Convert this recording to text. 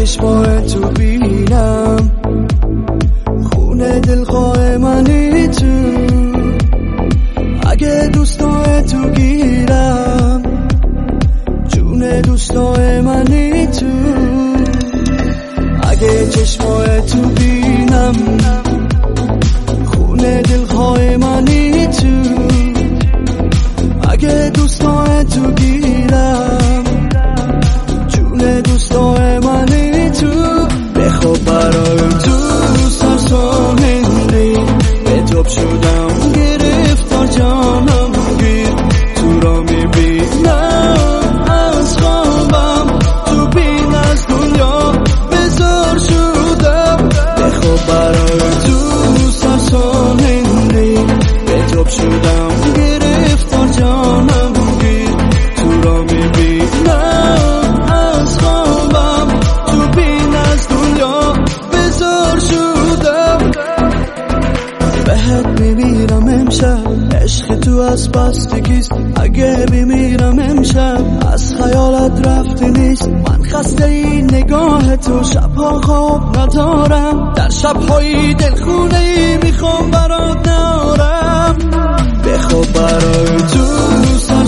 چشمای تو بینم، خونه دلخواه منی تو. اگه دوستای تو گیرم، جون دوستای منی تو. اگه چشمای تو بینم، خونه دلخواه منی تو. اگه دوستای تو گیرم، جون دوستای منی تو. بخواب برای تو سرسامندی، به توب شدم گرفتار جانم گیر. تو را میبینم از خوابم، تو بین از دنیا بزار شدم. بخواب برای تو سرسامندی، به توب شدم گرفتار جانم گیر. تو را میبینم از خوابم، تو بین از دنیا بزار شدم. بهت میمیرم امشب، عشق تو از بستگیست. اگه بمیرم امشب، از خیالت رفته نیست. من خسته این نگاه تو، شبها خواب ندارم. در شبهای دلخونه ای میخوام برات نارم. بخواب برای تو